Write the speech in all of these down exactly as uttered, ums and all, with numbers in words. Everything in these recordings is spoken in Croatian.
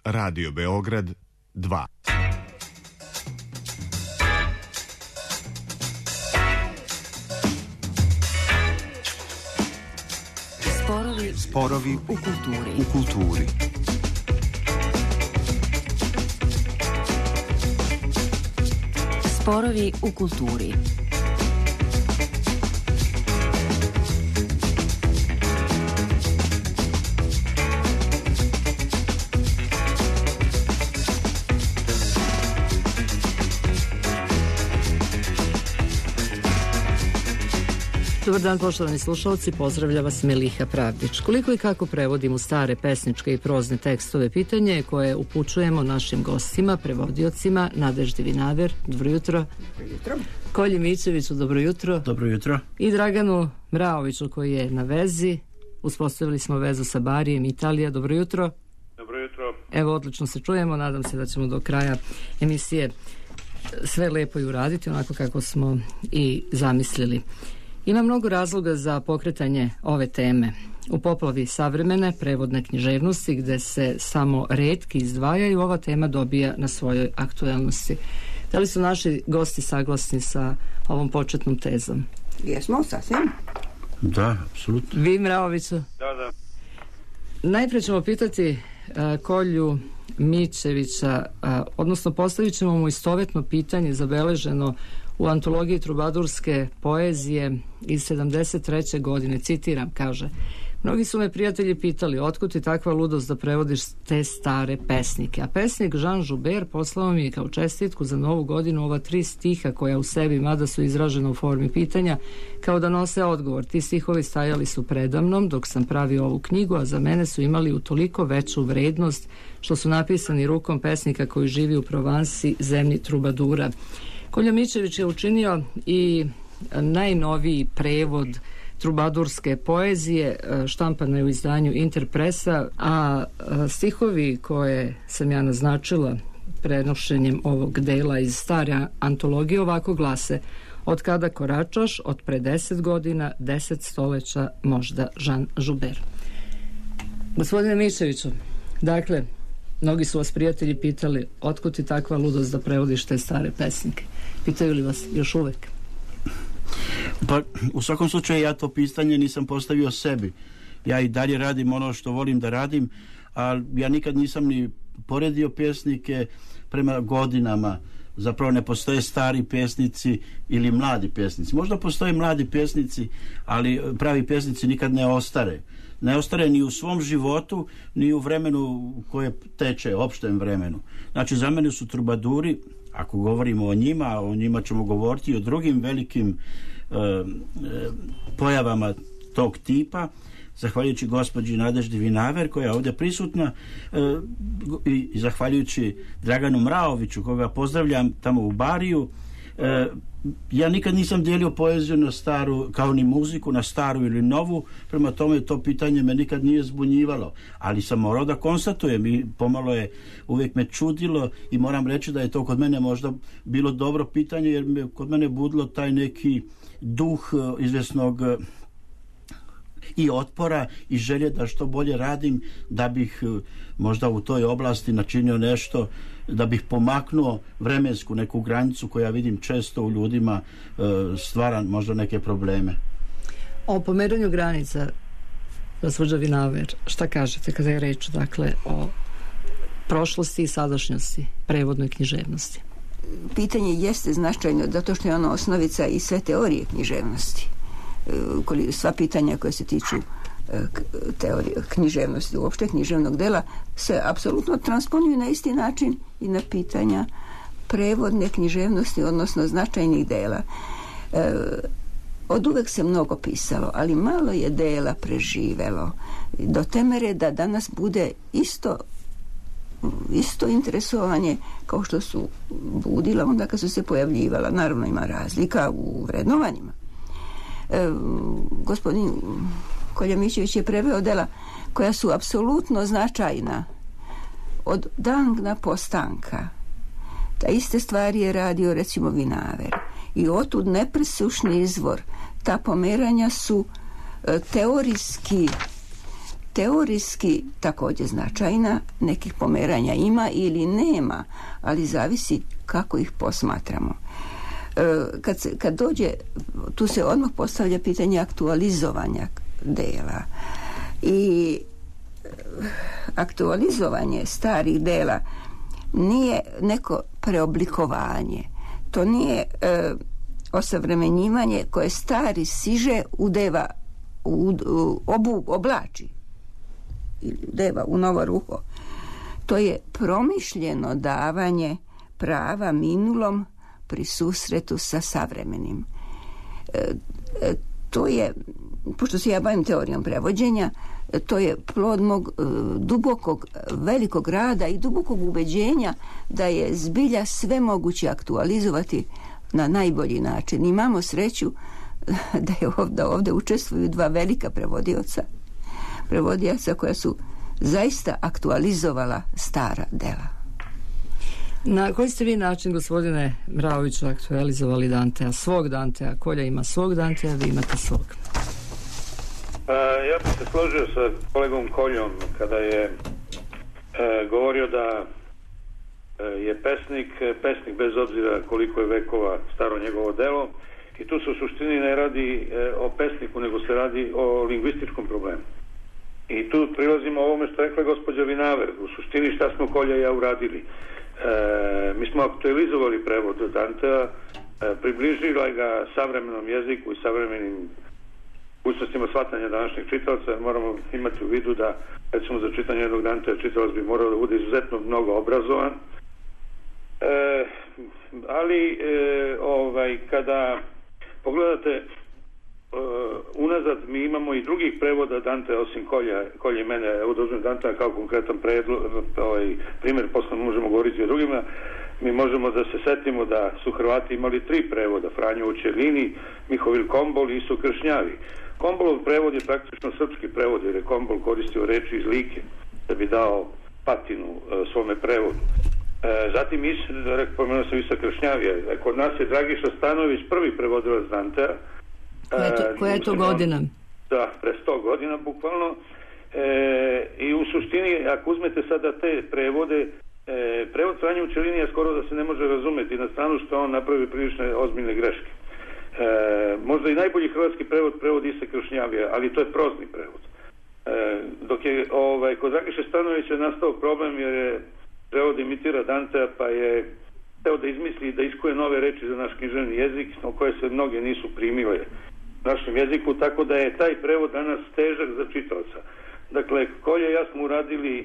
Radio Beograd dva. Sporovi, Sporovi u kulturi. U kulturi. Sporovi u kulturi. Dobar dan, poštovani slušalci, pozdravlja vas Meliha Pravdić. Koliko i kako prevodimo stare pesničke i prozne tekstove, pitanje koje upućujemo našim gostima, prevodiocima, Nadeždi Vinaver, dobro jutro. Dobro jutro. Kolji Mićeviću, dobro jutro. Dobro jutro. I Draganu Mraoviću koji je na vezi. Uspostavili smo vezu sa Barijem Italija, dobro jutro. Dobro jutro. Evo, odlično se čujemo, nadam se da ćemo do kraja emisije sve lepo i uraditi, onako kako smo i zamislili. Ima mnogo razloga za pokretanje ove teme. U poplavi savremene prevodne književnosti, gde se samo retki izdvajaju, ova tema dobija na svojoj aktuelnosti. Da li su naši gosti saglasni sa ovom početnom tezom? Jesmo, sasvim. Da, apsolutno. Vi, Mraoviću? Da, da. Najprije ćemo pitati uh, Kolju Mićevića, uh, odnosno postavit ćemo mu istovetno pitanje zabeleženo u antologiji trubadurske poezije iz sedamdeset treće godine. Citiram, kaže: mnogi su me prijatelji pitali otkud ti takva ludost da prevodiš te stare pesnike, a pesnik Jean Joubert poslao mi je kao čestitku za novu godinu ova tri stiha koja u sebi, mada su izražena u formi pitanja, kao da nose odgovor. Ti stihovi stajali su predamnom dok sam pravio ovu knjigu, a za mene su imali utoliko veću vrednost što su napisani rukom pesnika koji živi u Provansi, zemlji trubadura. Kolja Mićević je učinio i najnoviji prevod trubadurske poezije, štampano je u izdanju Interpresa, a stihovi koje sam ja naznačila prenošenjem ovog dela iz stare antologije ovako glase: od kada koračaš, od pre deset godina, deset stoleća, možda Jean Joubert. Gospodine Mićeviću, dakle, mnogi su vas prijatelji pitali otkud ti takva ludost da prevodiš te stare pesnike. Pitaju li vas još uvek? Pa u svakom slučaju ja to pitanje nisam postavio sebi. Ja i dalje radim ono što volim da radim, a ja nikad nisam ni poredio pjesnike prema godinama. Zapravo ne postoje stari pjesnici ili mladi pjesnici. Možda postoje mladi pjesnici, ali pravi pjesnici nikad ne ostare. Ne ostare ni u svom životu, ni u vremenu koje teče, opštem vremenu. Znači, za mene su trubaduri, ako govorimo o njima, o njima ćemo govoriti i o drugim velikim e, e, pojavama tog tipa, zahvaljujući gospođi Nadeždi Vinaver koja je ovdje prisutna, e, i, i zahvaljujući Draganu Mraoviću koga pozdravljam tamo u Bariju. E, ja nikad nisam dijelio poeziju na staru, kao ni muziku, na staru ili novu, prema tome to pitanje me nikad nije zbunjivalo, ali sam morao da konstatujem i pomalo je uvijek me čudilo i moram reći da je to kod mene možda bilo dobro pitanje, jer me kod mene budilo taj neki duh izvjesnog i otpora i želje da što bolje radim, da bih možda u toj oblasti načinio nešto, da bih pomaknuo vremensku neku granicu koja vidim često u ljudima stvara možda neke probleme. O pomeranju granica, gospođa Vinaver, šta kažete kada je reč, dakle, o prošlosti i sadašnjosti prevodnoj književnosti? Pitanje jeste značajno zato što je ono osnovica i sve teorije književnosti. Sva pitanja koje se tiču teorije književnosti, uopšte književnog dela, se apsolutno transponuju na isti način i na pitanja prevodne književnosti, odnosno značajnih dela. E, od uvek se mnogo pisalo, ali malo je dela preživelo do te mere da danas bude isto isto interesovanje kao što su budila onda kad su se pojavljivala. Naravno ima razlika u vrednovanjima. E, gospodin Kolja Mićević je preveo dela koja su apsolutno značajna od Dangna postanka. Ta iste stvari je radio recimo Vinaver i otud nepresušni izvor. Ta pomeranja su e, teorijski teorijski također značajna, nekih pomeranja ima ili nema, ali zavisi kako ih posmatramo. Kad, se, kad dođe, tu se odmah postavlja pitanje aktualizovanja dela. I aktualizovanje starih dela nije neko preoblikovanje. To nije e, osavremenjivanje koje stari siže udeva, u, u, obu, oblači ili udeva u novo ruho. To je promišljeno davanje prava minulom pri susretu sa savremenim. E, e, to je, pošto se ja bavim teorijom prevođenja, e, to je plod mog e, dubokog, velikog rada i dubokog ubeđenja da je zbilja sve moguće aktualizovati na najbolji način. Imamo sreću da je ovdje, ovdje učestvuju dva velika prevodioca, prevodioca koja su zaista aktualizovala stara dela. Na koji ste vi način, gospodine Mraoviću, aktualizovali Dantea, svog Dantea? Kolja ima svog Dantea, vi imate svog. A, ja bih se složio sa kolegom Koljom kada je e, govorio da e, je pesnik, pesnik bez obzira koliko je vekova staro njegovo delo, i tu se u suštini ne radi e, o pesniku, nego se radi o lingvističkom problemu. I tu prilazimo ovome što rekla gospođa Vinaver, u suštini šta smo Kolja i ja uradili. E, mi smo aktualizovali prevod Dantea, e, približili ga savremenom jeziku i savremenim mogućnostima shvatanja današnjih čitalaca. Moramo imati u vidu da, recimo, za čitanje jednog Dantea čitalac bi morao da bude izuzetno mnogo obrazovan. E, ali e, ovaj, kada pogledate Uh, unazad mi imamo i drugih prevoda Dantea osim Kolja, Kolja i mene. Evo da uzmem Dantea kao konkretan predlo, ovaj primjer, posle možemo govoriti o drugima. Mi možemo da se setimo da su Hrvati imali tri prevoda: Franjo Učelini, Mihovil Kombol i Iso Kršnjavi. Kombolov prevod je praktično srpski prevod, jer je Kombol koristio reči iz Like da bi dao patinu uh, svome prevodu. E, zatim is, pomenuo sam Iso Kršnjavi. Kod nas je Dragiša Stanović prvi prevodilac Dantea. Koja je to, koja je to godina? Da, pre sto godina bukvalno. E, I u suštini, ako uzmete sada te prevode, e, prevod Franje Učelinija skoro da se ne može razumeti, na stranu što on napravi prilične ozbiljne greške. E, možda i najbolji hrvatski prevod, prevod Ise Kršnjavija, ali to je prozni prevod. E, dok je ovaj, kod Dragiše Stanovića nastao problem, jer je prevod imitira Dantea, pa je hteo da izmisli da iskuje nove reči za naš književni jezik, o koje se mnoge nisu primile našem jeziku, tako da je taj prevod danas težak za čitaoca. Dakle, Kolja i ja smo uradili, e,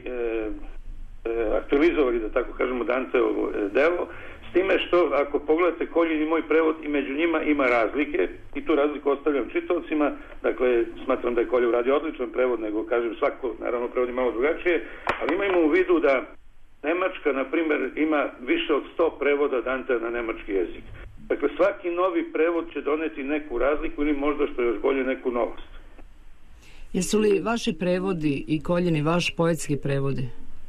e, aktualizovali, da tako kažemo, Danteovo e, delo, s time što, ako pogledate Koljin i moj prevod, i među njima ima razlike, i tu razliku ostavljam čitaocima. Dakle, smatram da je Kolja uradio odličan prevod, nego, kažem, svako, naravno, prevodi malo drugačije, ali imajmo u vidu da Nemačka, na primjer, ima više od sto prevoda Dantea na nemački jezik. Dakle, svaki novi prevod će doneti neku razliku ili možda, što je još bolje, neku novost. Jesu li vaši prevodi i Koljini vaš poetski prevodi?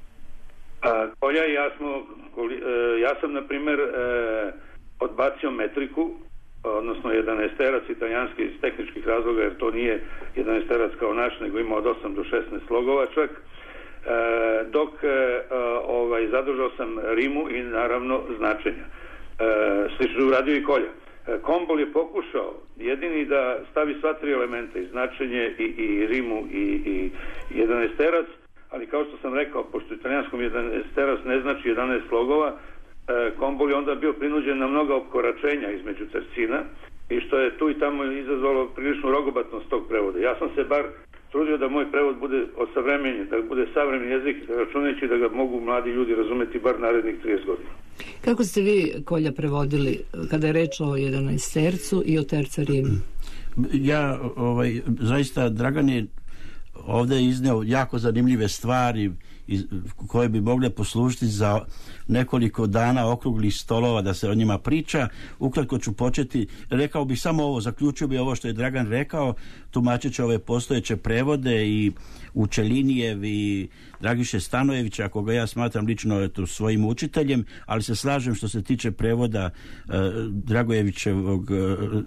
A, Kolja i ja smo, e, ja sam, na primjer, e, odbacio metriku, odnosno jedanaesterac italijanski iz tehničkih razloga, jer to nije jedanaesterac kao naš, nego ima od osam do šesnaest slogova čak. E, dok e, ovaj, zadržao sam rimu i naravno značenja. E, slično uradio i Kolja. E, Kombol je pokušao jedini da stavi sva tri elementa, i značenje, i, i rimu, i, i jedanaesterac, ali kao što sam rekao, pošto italijanskom jedanaesterac ne znači jedanaest slogova, e, Kombol je onda bio prinuđen na mnoga opkoračenja između tercina, i što je tu i tamo izazvalo priličnu rogobatnost tog prevoda. Ja sam se bar trudio da moj prevod bude osavremenjen, da bude savremeni jezik, računajući da ga mogu mladi ljudi razumeti bar narednih trideset godina. Kako ste vi, Kolja, prevodili kada je reč o jedanaestercu i o terca Rimu? Ja, ovaj, zaista, Dragan je ovdje izneo jako zanimljive stvari iz, koje bi mogle poslužiti za nekoliko dana okruglih stolova da se o njima priča. Ukratko ću početi, rekao bih samo ovo, zaključio bih ovo što je Dragan rekao, tumačeći ove postojeće prevode i Učelinijev i Dragiše Stanojevića, koga ja smatram lično eto, svojim učiteljem, ali se slažem što se tiče prevoda uh, Dragojevićevog uh,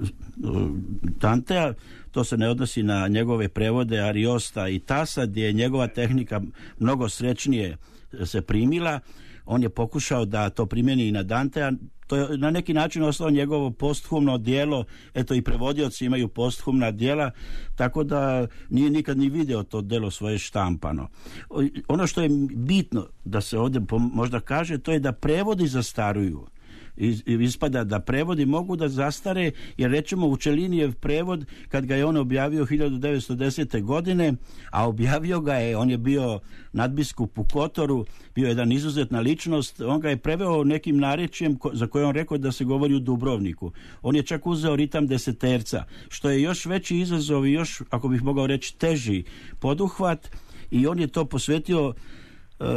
Dantea. To se ne odnosi na njegove prevode Ariosta i Tasa, gdje je njegova tehnika mnogo srećnije se primila. On je pokušao da to primjeni i na Dantea. To je na neki način ostalo njegovo posthumno djelo. Eto, i prevodioci imaju posthumna djela, tako da nije nikad ni video to djelo svoje štampano. Ono što je bitno da se ovdje možda kaže, to je da prevodi zastaruju. Ispada da prevodi mogu da zastare, jer recimo Učelinijev prevod, kad ga je on objavio hiljadu devetsto desete. godine, a objavio ga je, on je bio nadbiskup u Kotoru, bio jedan izuzetna ličnost, on ga je preveo nekim narečjem za koje on rekao da se govori u Dubrovniku. On je čak uzeo ritam deseterca, što je još veći izazov i još, ako bih mogao reći, teži poduhvat, i on je to posvetio uh,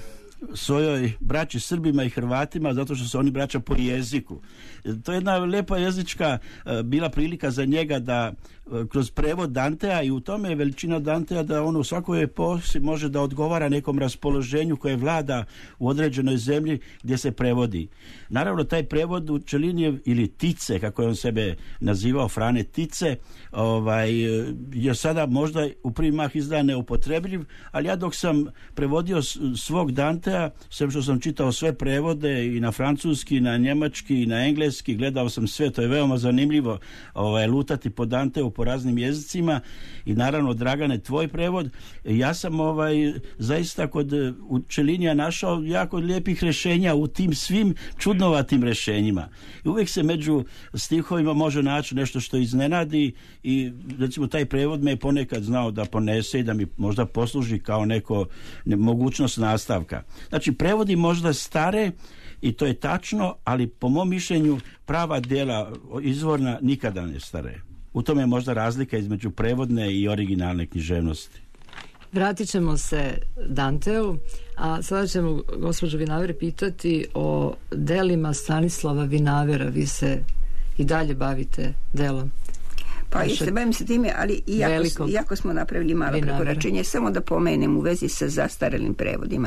svojoj braći Srbima i Hrvatima, zato što su oni braća po jeziku. To je jedna lijepa jezička bila prilika za njega da kroz prevod Dantea, i u tome je veličina Dantea da on u svakoj eposi može da odgovara nekom raspoloženju koje vlada u određenoj zemlji gdje se prevodi. Naravno, taj prevod Učelinijev, ili Tice, kako je on sebe nazivao, Frane Tice, ovaj, je sada možda u prvi mah izdan neupotrebljiv, ali ja dok sam prevodio svog Dantea, sem što sam čitao sve prevode i na francuski, i na njemački, i na engleski, gledao sam sve, to je veoma zanimljivo ovaj, lutati po Danteu po raznim jezicima, i naravno, Dragane, tvoj prevod. Ja sam ovaj, zaista kod Učelinija našao jako lijepih rješenja u tim svim čudnovatim rješenjima. I uvijek se među stihovima može naći nešto što iznenadi, i recimo taj prevod me je ponekad znao da ponese i da mi možda posluži kao neko ne, mogućnost nastavka. Znači, prevodi možda stare, i to je tačno, ali po mom mišljenju prava djela izvorna nikada ne stare. U tome je možda razlika između prevodne i originalne književnosti. Vratit ćemo se Danteu, a sada ćemo gospođu Vinaver pitati o delima Stanislava Vinavera. Vi se i dalje bavite delom. Pa i se bavim se time, ali iako, iako smo napravili malo prekoračenje, samo da pomenem u vezi sa zastarelim prevodima.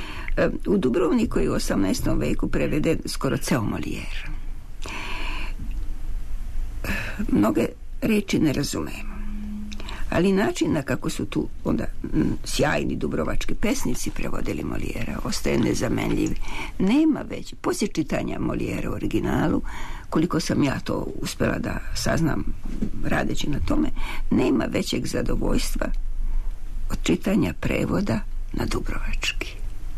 U Dubrovniku je u osamnaestom veku preveden skoro ceo Molière. Mnoge reči ne razumemo, ali način na kako su tu onda m, sjajni dubrovački pesnici prevodili Moliera ostaje nezamenljiv. Nema već, poslije čitanja Moliera u originalu, koliko sam ja to uspjela da saznam radeći na tome, nema većeg zadovoljstva od čitanja prevoda na dubrovački.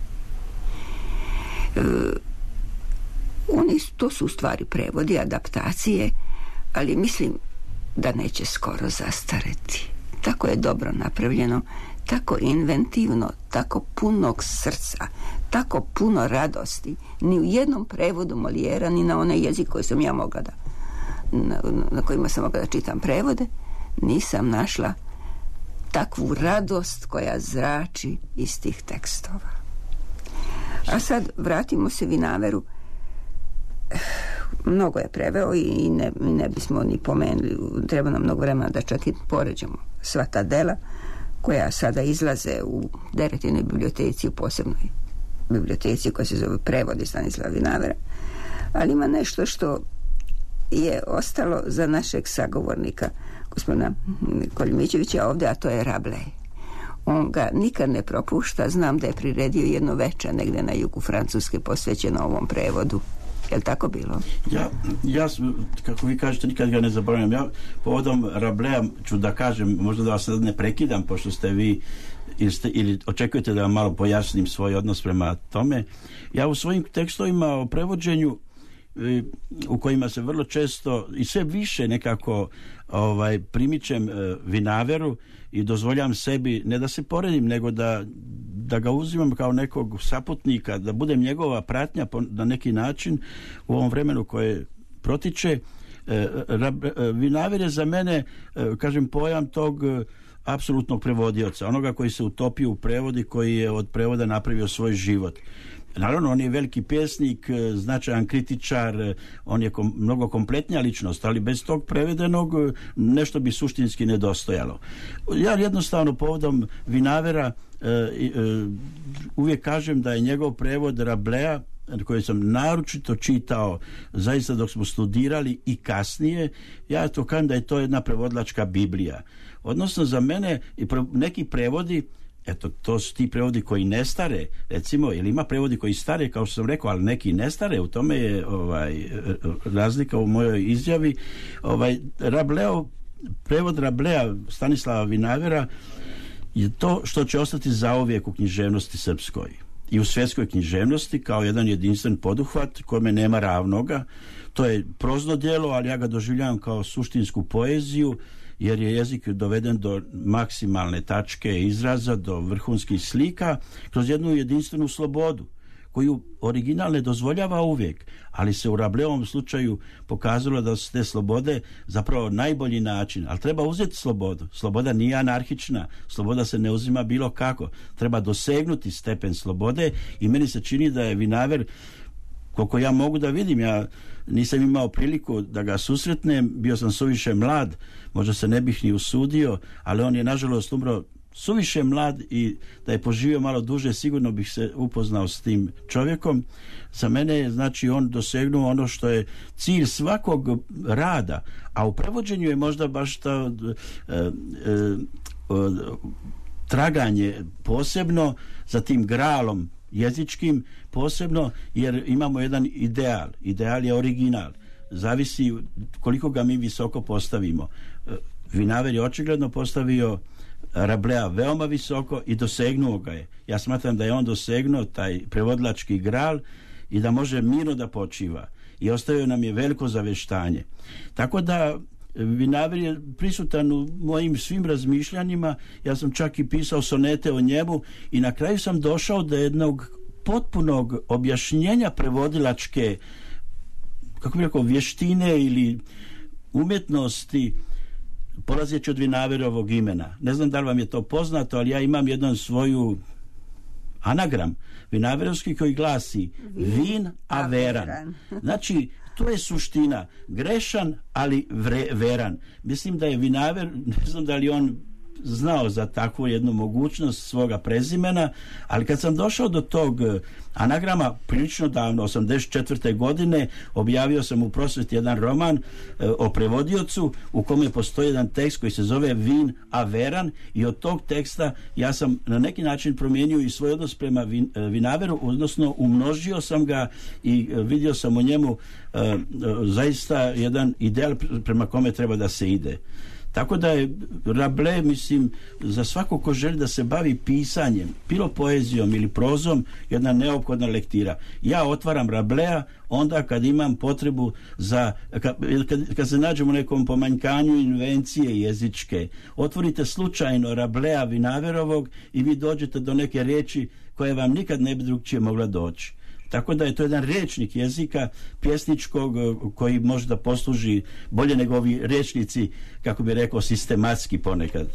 E, oni, to su u stvari prevodi, adaptacije, ali mislim da neće skoro zastareti. Tako je dobro napravljeno, tako inventivno, tako punog srca, tako puno radosti. Ni u jednom prevodu Moliera, ni na onaj jezik koji sam ja mogla da, na, na kojima sam mogla da čitam prevode, nisam našla takvu radost koja zrači iz tih tekstova. A sad vratimo se Vinaveru. Mnogo je preveo i ne, ne bismo ni pomenuli, treba nam mnogo vremena da čak i poređemo sva ta dela koja sada izlaze u Deretinoj biblioteci, u posebnoj biblioteci koja se zove Prevodi Stanislava Vinavera, ali ima nešto što je ostalo za našeg sagovornika gospodina Koljmićevića ovdje, a to je Rabelais. On ga nikad ne propušta. Znam da je priredio jedno veče negdje na jugu Francuske posvećeno ovom prevodu. Je li tako bilo? Ja, ja, kako vi kažete, nikad ga ne zaboravljam. Ja povodom Rabelaisa ću da kažem, možda da vas ne prekidam, pošto ste vi ili, ste, ili očekujete da vam malo pojasnim svoj odnos prema tome. Ja u svojim tekstovima o prevođenju, u kojima se vrlo često i sve više nekako ovaj, primičem e, Vinaveru i dozvoljam sebi, ne da se poredim, nego da, da ga uzimam kao nekog saputnika, da budem njegova pratnja po, na neki način u ovom vremenu koje protiče. E, Rab, e, Vinaver je za mene, e, kažem, pojam tog apsolutnog prevodioca, onoga koji se utopio u prevodi, koji je od prevoda napravio svoj život. Naravno, on je veliki pjesnik, značajan kritičar, on je kom, mnogo kompletnija ličnost, ali bez tog prevedenog nešto bi suštinski nedostojalo. Ja jednostavno povodom Vinavera e, e, uvijek kažem da je njegov prevod Rablea, koji sam naročito čitao zaista dok smo studirali i kasnije, ja to kažem da je to jedna prevodlačka Biblija. Odnosno za mene i neki prevodi, eto, to su ti prevodi koji ne stare, recimo, jer ima prevodi koji stare, kao što sam rekao, ali neki ne stare, u tome je ovaj, razlika u mojoj izjavi. Ovaj, Rableo, prevod Rablea Stanislava Vinavera je to što će ostati zauvijek u književnosti srpskoj i u svjetskoj književnosti kao jedan jedinstven poduhvat kome nema ravnoga. To je prozno djelo, ali ja ga doživljavam kao suštinsku poeziju, jer je jezik doveden do maksimalne tačke izraza, do vrhunskih slika, kroz jednu jedinstvenu slobodu, koju original ne dozvoljava uvijek, ali se u Rableovom slučaju pokazalo da su te slobode zapravo najbolji način, ali treba uzeti slobodu. Sloboda nije anarhična, sloboda se ne uzima bilo kako, treba dosegnuti stepen slobode i meni se čini da je Vinaver, koliko ja mogu da vidim, ja nisam imao priliku da ga susretnem, bio sam suviše mlad, možda se ne bih ni usudio, ali on je nažalost umro suviše mlad i da je poživio malo duže, sigurno bih se upoznao s tim čovjekom. Za mene je, znači, on dosegnuo ono što je cilj svakog rada, a u prevođenju je možda baš ta e, e, traganje posebno za tim gralom jezičkim, posebno jer imamo jedan ideal. Ideal je original. Zavisi koliko ga mi visoko postavimo. Vinaver je očigledno postavio Rablea veoma visoko i dosegnuo ga je. Ja smatram da je on dosegnuo taj prevodlački gral i da može mirno da počiva. I ostavio nam je veliko zaveštanje. Tako da Vinaver je prisutan u mojim svim razmišljanjima. Ja sam čak i pisao sonete o njemu i na kraju sam došao do jednog potpunog objašnjenja prevodilačke, kako bih rekao, vještine ili umjetnosti, polazeći od Vinaverovog imena. Ne znam da li vam je to poznato, ali ja imam jedan svoju anagram Vinaverovski koji glasi Vin a veran. Znači, to je suština. Grešan, ali vre, veran. Mislim da je Vinaver, ne znam da li on znao za takvu jednu mogućnost svoga prezimena, ali kad sam došao do tog anagrama prilično davno, osamdeset četvrte godine, objavio sam u Prosvjeti jedan roman e, o prevodiocu u kome postoji jedan tekst koji se zove Vin a veran i od tog teksta ja sam na neki način promijenio i svoj odnos prema vin, e, Vinaveru, odnosno umnožio sam ga i e, vidio sam u njemu e, e, zaista jedan ideal prema kome treba da se ide. Tako da je Rablea, mislim, za svako ko želi da se bavi pisanjem, bilo poezijom ili prozom, jedna neophodna lektira. Ja otvaram Rablea onda kad imam potrebu za, kad, kad se nađem u nekom pomanjkanju invencije jezičke. Otvorite slučajno Rablea Vinaverovog i vi dođete do neke riječi koje vam nikad ne bi drugčije mogla doći. Tako da je to jedan rječnik jezika pjesničkog koji može da posluži bolje nego ovi rječnici, kako bi rekao, sistematski ponekad.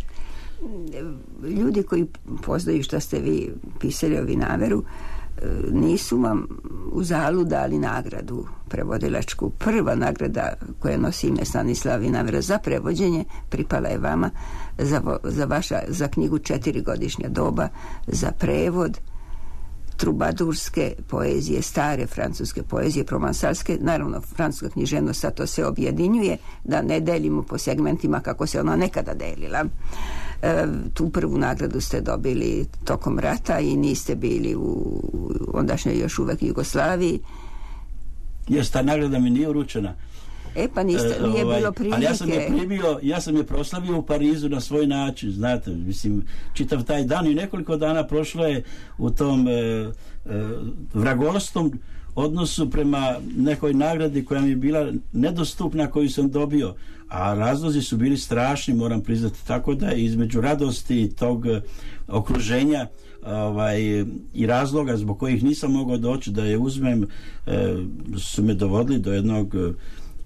Ljudi koji poznaju što ste vi pisali o Vinaveru nisu vam uzalud dali nagradu prevodilačku. Prva nagrada koja nosi ime Stanislava Vinavera za prevođenje pripala je vama za, za, vaša, za knjigu Četirigodišnja doba, za prevod trubadurske poezije, stare francuske poezije, provansalske. Naravno, francuska književnost sad to se objedinjuje, da ne delimo po segmentima kako se ona nekada delila. E, tu prvu nagradu ste dobili tokom rata i niste bili u ondašnjoj još uvek Jugoslaviji. Jes, ta nagrada mi nije uručena. E pa niste, nije e, ovaj, bilo prilike. Ali ja sam je primio, ja sam je proslavio u Parizu na svoj način, znate, mislim, čitav taj dan i nekoliko dana prošlo je u tom e, e, vragolstom odnosu prema nekoj nagradi koja mi je bila nedostupna, koju sam dobio, a razlozi su bili strašni, moram priznati, tako da između radosti tog okruženja ovaj, i razloga zbog kojih nisam mogao doći da je uzmem, e, su me dovodili do jednog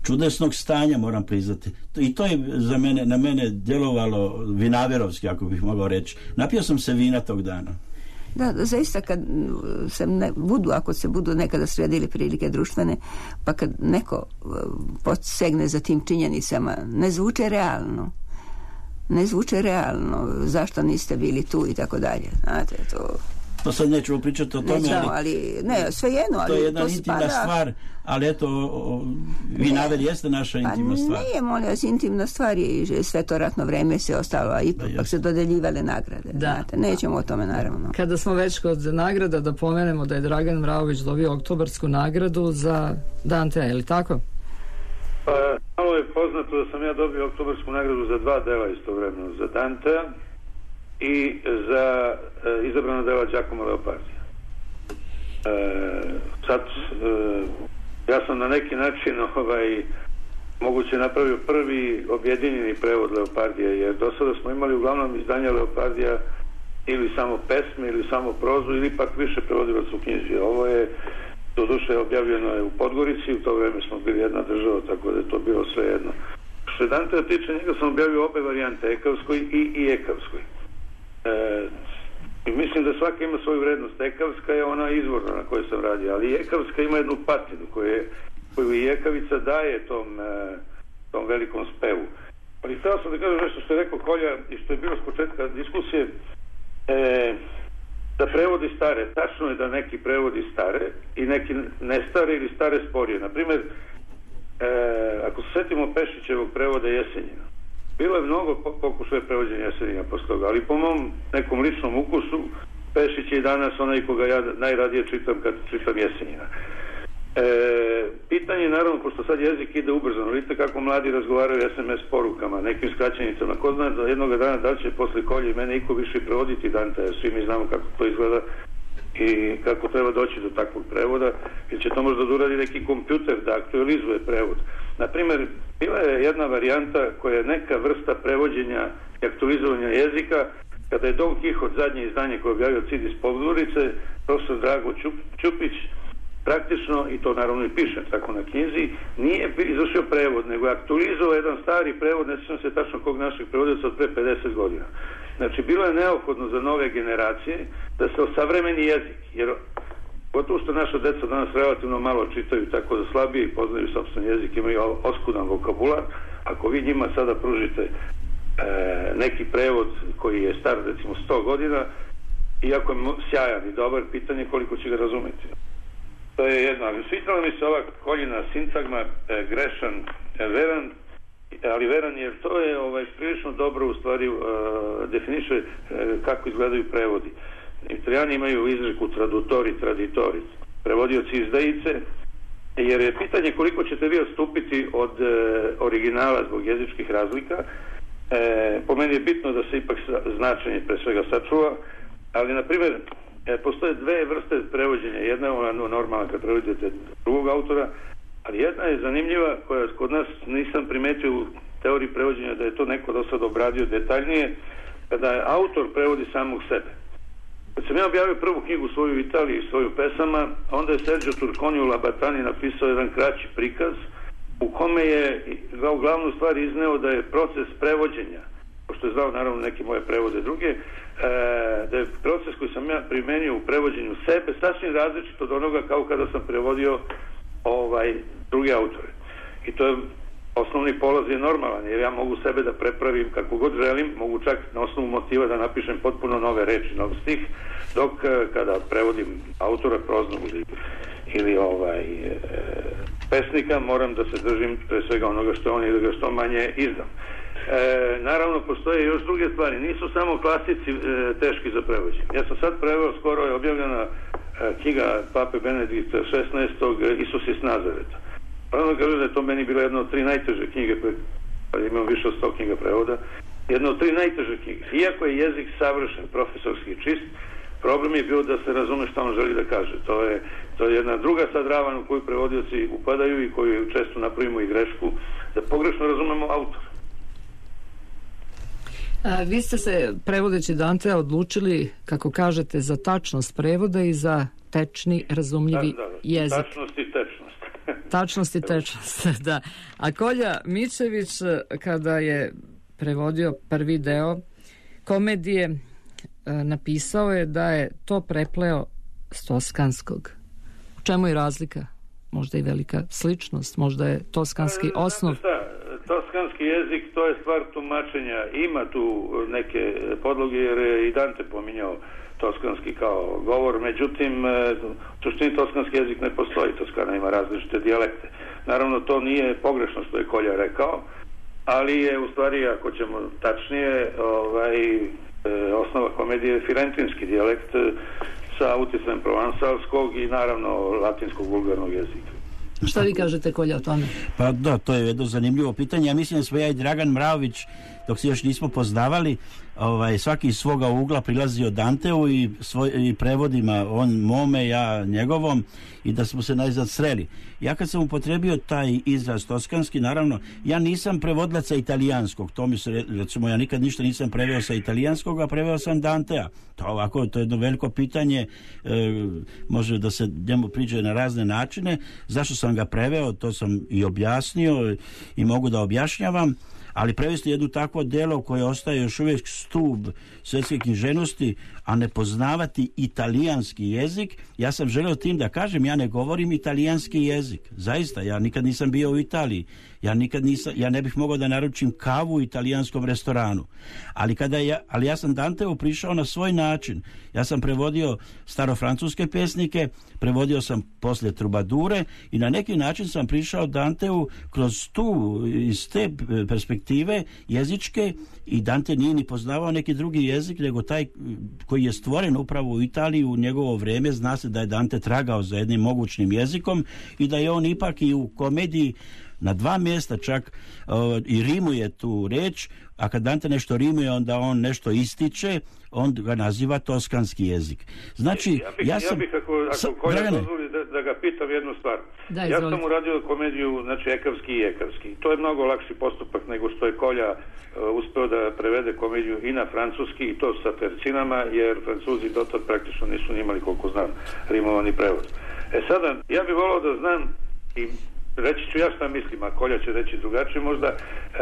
čudesnog stanja, moram priznati. I to je za mene, na mene djelovalo vinaverovski, ako bih mogao reći. Napio sam se vina tog dana. Da, zaista kad se ne budu, ako se budu nekada sredili prilike društvene, pa kad neko posegne za tim činjenicama, ne zvuče realno. Ne zvuče realno. Zašto niste bili tu i tako dalje. Znate, to... To sad nećemo pričati o tome, Nećemo, ali, ali ne, svejedno, ali to je jedna to intimna spada... stvar, ali eto, vinaver jeste naša intimna pa stvar. Nije, molim vas, intimna stvar je sve to ratno vreme se ostalo, a ipak da, se dodeljivale nagrade. Da. Znate, nećemo o tome, naravno. Kada smo već kod nagrada, da pomenemo da je Dragan Mraović dobio oktobarsku nagradu za Dantea, je li tako? Pa, malo je poznato da sam ja dobio oktobarsku nagradu za dva dela istovremeno, za Dantea i za e, izabrana dela Giacomo Leopardija. E, sad, e, ja sam na neki način ovaj, moguće napravio prvi objedinjeni prevod Leopardija, jer do sada smo imali uglavnom izdanja Leopardija ili samo pesme, ili samo prozu, ili pak više prevodilaca u knjizi. Ovo je, do duše, objavljeno je u Podgorici, u to vreme smo bili jedna država, tako da je to bilo sve jedno. Što je Dantea tiče, njega sam objavio obe varijante, ekavskoj i, i ekavskoj. E, i mislim da svaka ima svoju vrednost. Ekavska je ona izvorna na kojoj sam radio, ali ekavska ima jednu patinu koju, koju i ekavica daje tom, e, tom velikom spevu. Ali htio sam da kažem nešto što je rekao Kolja i što je bilo s početka diskusije, e, da prevodi stare. Tačno je da neki prevodi stare i neki ne stare ili stare sporije. Naprimjer, e, ako se setimo Pešićevog prevoda Jesenjina, bilo je mnogo pokušaja prevođenja Jesenjina posle toga, ali po mom nekom ličnom ukusu Pešić je i danas onaj koga ja najradije čitam kad čitam Jesenjina. E, pitanje je naravno, pošto sad jezik ide ubrzano, vidite kako mladi razgovaraju es em es porukama, nekim skraćenicama, ko zna da jednog dana da će posle Kolje i mene iko više prevoditi Dantea, jer svi mi znamo kako to izgleda i kako treba doći do takvog prevoda, jer će to možda da uradi neki kompjuter da aktualizuje prevod. Naprimer, bila je jedna varijanta koja je neka vrsta prevođenja i aktualizovanja jezika, kada je Don Kihot, zadnje izdanje koje je objavio Cid iz Podgorice, profesor Drago Čup, Čupić, praktično, i to naravno i pišem tako na knjizi, nije izvršio prevod, nego je aktualizovao jedan stari prevod, ne sjećam se tačno kog našeg prevodioca od pre pedeset godina. Znači, bilo je neophodno za nove generacije da se osavremeni jezik, jer gotovo što naša deca danas relativno malo čitaju, tako da slabije i poznaju sopstveni jezik, imaju oskudan vokabular. Ako vi njima sada pružite e, neki prevod koji je star recimo sto godina, iako je sjajan i dobar, pitanje koliko će ga razumeti. To je jedno, ali svitala mi se ova Koljina sintagma, e, grešan, e, veran, ali veran, jer to je ovaj, prilično dobro u stvari e, definiše e, kako izgledaju prevodi. Italijani imaju izreku tradutori, traditori, prevodioci izdajice, jer je pitanje koliko ćete vi odstupiti od e, originala zbog jezičkih razlika. E, po meni je bitno da se ipak značenje pre svega sačuva, ali na primjer e, postoje dve vrste prevođenja. Jedna je ona normalna kad prevodite drugog autora, ali jedna je zanimljiva koja kod nas nisam primetio u teoriji prevođenja da je to neko do sad obradio detaljnije, kada je autor prevodi samog sebe. Kad sam ja objavio prvu knjigu svoju u Italiji, svoju pesama, onda je Sergio Turconi u Labatani napisao jedan kraći prikaz u kome je u glavnu stvar izneo da je proces prevođenja, pošto je znao naravno neke moje prevode druge, e, da je proces koji sam ja primenio u prevođenju sebe sasvim različit od onoga kao kada sam prevodio ovaj, druge autore. I to je osnovni polaz je normalan, jer ja mogu sebe da prepravim kako god želim, mogu čak na osnovu motiva da napišem potpuno nove reči, nov stih, dok kada prevodim autora proznog ili, ili ovaj, e, pesnika, moram da se držim pre svega onoga što on ili ga što manje izdam. E, naravno, postoje još druge stvari. Nisu samo klasici e, teški za prevođenje. Ja sam sad preveo, skoro je objavljena e, knjiga Pape Benedikta šesnaestog Isus iz Nazareta. Pravno kažem da je to meni bila jedna od tri najteže knjige, pa imam više od sto knjiga prevoda, jedna od tri najteže knjige. Iako je jezik savršen, profesorski čist, problem je bio da se razume što on želi da kaže. To je, to je jedna druga sad ravan u koju prevodioci upadaju i koju često napravimo i grešku, da pogrešno razumemo autor. A, vi ste se, prevodeći Dantea, odlučili, kako kažete, za tačnost prevoda i za tečni, razumljivi da, da, da. jezik. Tačnost i tečnost. Tačnost i tečnost, da. A Kolja Mičević, kada je prevodio prvi deo komedije, napisao je da je to prepleo s toskanskog. U čemu je razlika? Možda i velika sličnost, možda je toskanski osnov. Šta, toskanski jezik, to je stvar tumačenja. Ima tu neke podloge, jer je i Dante pominjao toskanski kao govor, međutim u suštini toskanski jezik ne postoji. Toskana ima različite dijalekte. Naravno, to nije pogrešno što je Kolja rekao, ali je u stvari, ako ćemo tačnije, ovaj, osnova komedije je firentinski dijalekt sa utjecajem provansalskog i naravno latinskog vulgarnog jezika. Šta vi kažete, Kolja, o tome? Pa da, to je jedno zanimljivo pitanje. Ja mislim da smo ja i Dragan Mraović, dok se još nismo poznavali, ovaj, svaki iz svoga ugla prilazio Danteu i, svoj, i prevodima, on mome, ja njegovom, i da smo se najzad sreli. Ja kad sam upotrebio taj izraz toskanski, naravno, ja nisam prevodilac sa italijanskog, to mi se, recimo, ja nikad ništa nisam preveo sa italijanskog, a preveo sam Dantea. To ovako, to je jedno veliko pitanje, e, može da se njemu priđe na razne načine. Zašto sam ga preveo, to sam i objasnio i mogu da objašnjavam. Ali prevesti jedno takvo delo koje ostaje još uvijek stub svjetske književnosti, a ne poznavati italijanski jezik, ja sam želio tim da kažem, ja ne govorim italijanski jezik. Zaista, ja nikad nisam bio u Italiji. Ja nikad nisam, ja ne bih mogao da naručim kavu u italijanskom restoranu. Ali kada ja, ali ja sam Danteu prišao na svoj način. Ja sam prevodio starofrancuske pesnike, prevodio sam poslije trubadure i na neki način sam prišao Danteu kroz tu, iz te perspektive jezičke, i Dante nije ni poznavao neki drugi jezik nego taj koji je stvoren upravo u Italiji u njegovo vrijeme. Zna se da je Dante tragao za jednim mogućnim jezikom i da je on ipak i u komediji na dva mjesta čak uh, i rimuje tu reč, a kad Dante nešto rimuje, onda on nešto ističe, on ga naziva toskanski jezik. Znači, ja bih, ja sam... Ja bih ako, ako Kolja dozvoli da, da ga pitam jednu stvar. Da, ja sam uradio komediju, znači, ekavski i ekavski. To je mnogo lakši postupak nego što je Kolja uh, uspeo da prevede komediju i na francuski, i to sa tercinama, jer Francuzi dotad praktično nisu nimali, koliko znam, rimovani prevod. E sada, ja bih volao da znam, i reći ću ja šta mislim, a Kolja će reći drugačije možda.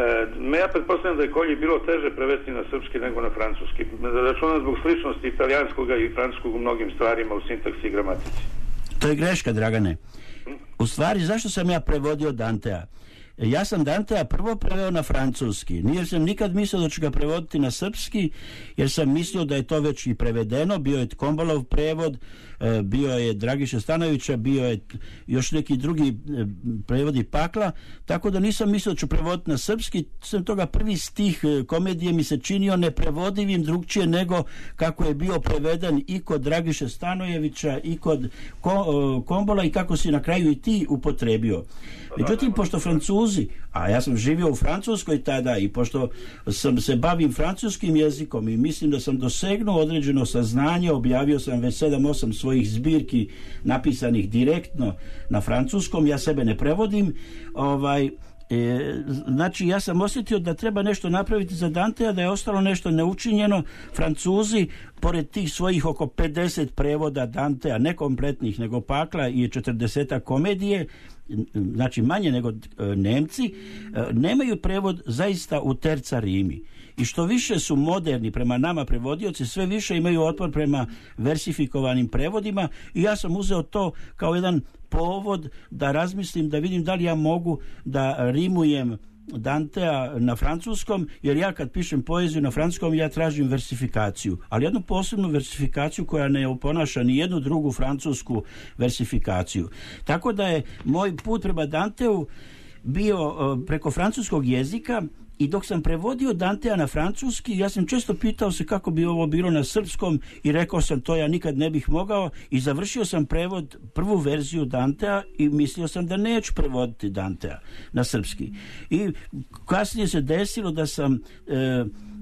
E, ja pretpostavljam da je Kolji bilo teže prevesti na srpski nego na francuski. Računam zbog sličnosti italijanskog i francuskog u mnogim stvarima, u sintaksi i gramatici. To je greška, Dragane. U stvari, zašto sam ja prevodio Dantea? Ja sam Dantea prvo preveo na francuski. Nije sam nikad mislio da ću ga prevoditi na srpski, jer sam mislio da je to već i prevedeno. Bio je Tkombolov prevod, bio je Dragiše Stanojevića, bio je još neki drugi prevodi pakla, tako da nisam mislio da ću prevoditi na srpski. Sem toga prvi stih komedije mi se činio neprevodivim drugčije nego kako je bio preveden i kod Dragiše Stanojevića i kod Kombola, i kako si na kraju i ti upotrebio. Međutim, pošto Francuzi, a ja sam živio u Francuskoj tada, i pošto sam se bavim francuskim jezikom i mislim da sam dosegnuo određeno saznanje, objavio sam već sedam osam svojih zbirki napisanih direktno na francuskom, ja sebe ne prevodim, ovaj, E, znači ja sam osjetio da treba nešto napraviti za Dantea, da je ostalo nešto neučinjeno. Francuzi, pored tih svojih oko pedeset prevoda Dantea, ne kompletnih nego pakla i četrdeset komedije, znači manje nego e, Nemci, e, nemaju prevod zaista u terca rimi. I što više su moderni prema nama prevodioci, sve više imaju otpor prema versifikovanim prevodima, i ja sam uzeo to kao jedan povod da razmislim, da vidim da li ja mogu da rimujem Dantea na francuskom, jer ja kad pišem poeziju na francuskom ja tražim versifikaciju, ali jednu posebnu versifikaciju koja ne oponaša ni jednu drugu francusku versifikaciju. Tako da je moj put prema Danteu bio preko francuskog jezika, i dok sam prevodio Dantea na francuski, ja sam često pitao se kako bi ovo bilo na srpskom, i rekao sam to ja nikad ne bih mogao, i završio sam prevod, prvu verziju Dantea, i mislio sam da neću prevoditi Dantea na srpski. I kasnije se desilo da sam e,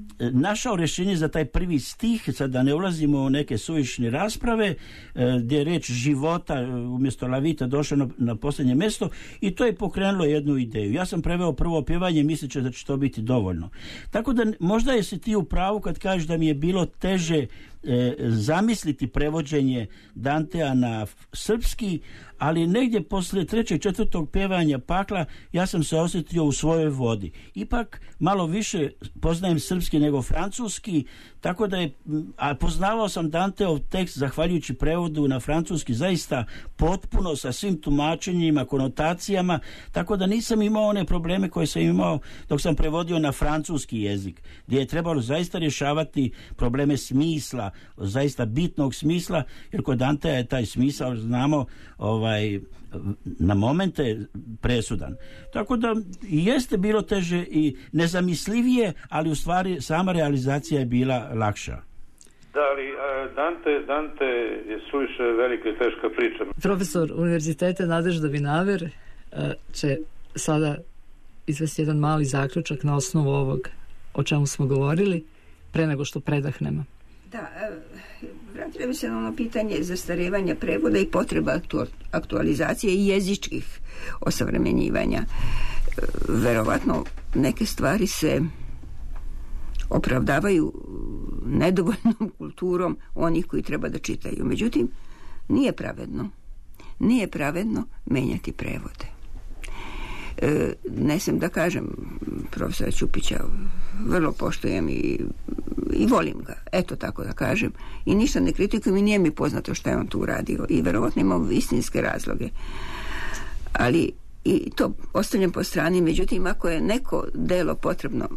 našao rješenje za taj prvi stih, sad da ne ulazimo u neke suvišne rasprave, gdje je reč života umjesto lavita došla na, na posljednje mjesto, i to je pokrenulo jednu ideju. Ja sam preveo prvo pjevanje misleći da će to biti dovoljno. Tako da možda je si ti u pravu kad kažeš da mi je bilo teže e, zamisliti prevođenje Dantea na srpski, ali negdje poslije trećeg, četvrtog pjevanja pakla ja sam se osjetio u svojoj vodi. Ipak malo više poznajem srpski nego francuski, tako da je, a poznavao sam Danteov tekst zahvaljujući prevodu na francuski zaista potpuno sa svim tumačenjima, konotacijama, tako da nisam imao one probleme koje sam imao dok sam prevodio na francuski jezik, gdje je trebalo zaista rješavati probleme smisla, zaista bitnog smisla, jer kod Dantea je taj smisao, znamo, ovaj, na momente presudan. Tako da jeste bilo teže i nezamislivije, ali u stvari sama realizacija je bila lakša. Da, ali Dante, Dante je suviše velika i teška priča. Profesor Univerziteta Nadežda Vinaver će sada izvesti jedan mali zaključak na osnovu ovog o čemu smo govorili, pre nego što predahnemo. Da, vratila bi se na ono pitanje zastarevanja prevoda i potreba aktualizacije i jezičkih osavremenjivanja. Verovatno neke stvari se opravdavaju nedovoljnom kulturom onih koji treba da čitaju. Međutim, nije pravedno. Nije pravedno menjati prevode. E, ne sam da kažem profesora Ćupića vrlo poštujem i, i volim ga, eto tako da kažem, i ništa ne kritikujem i nije mi poznato šta je on tu uradio i verovatno imao istinske razloge, ali i to ostavljam po strani. Međutim, ako je neko delo potrebno